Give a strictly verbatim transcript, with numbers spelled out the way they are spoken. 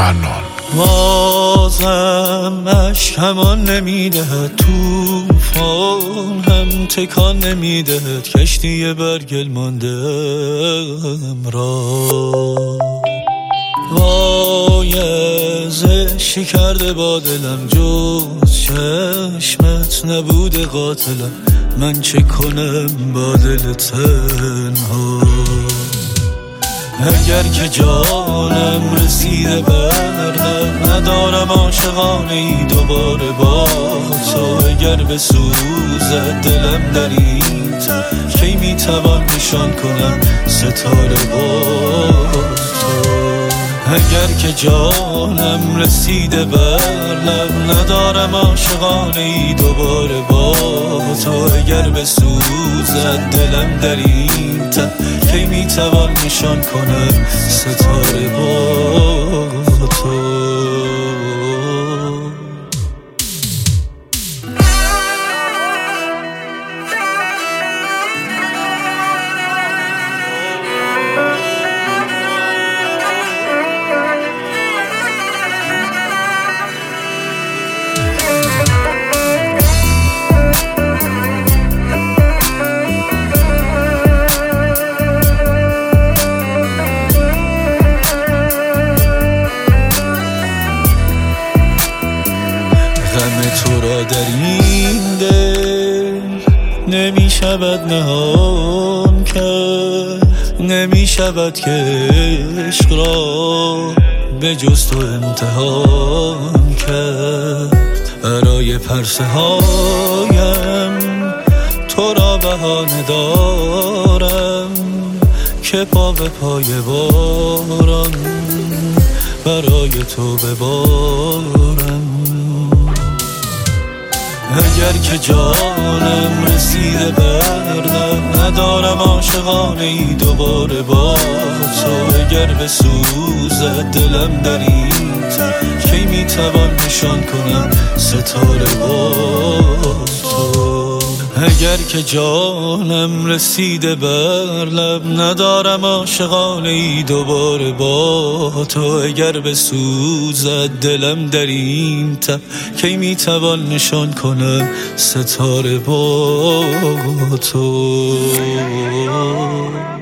منان. بازم اشکمان نمیدهد، توفان هم تکان نمیدهد، کشتی برگل ماندم را. وای زشی کرده با دلم، جز چشمت نبوده قاتلم، من چه کنم با دل تنها. اگر که جانم رسیده بر لب، ندارم عاشقانه ای دوباره با تو. اگر بسوزد دلم در این تب، کی میتوان نشان کنم ستاره با تو. اگر که جانم رسیده بر لب، ندارم عاشقانه ای دوباره با تو. اگر بسوزد دلم در این تب، کی میتوان نشان کنم ستاره با تو. غم تو را در این دل نمی شود نهان کرد، نمی شود که عشق را به جز تو امتحان کرد. برای پرسه هایم تو را بهانه دارم، که پا به پای باران برای تو ببارم. اگر که جانم رسیده بر لب، ندارم عاشقانه ای دوباره با تو. اگر بسوزد دلم در این تب، کی میتوان نشان کنم ستاره با تو. اگر که جانم رسیده بر لب، ندارم عاشقانه ای دوباره با تو. اگر بسوزد دلم در این تب، کی میتوان نشان کنم ستاره با تو.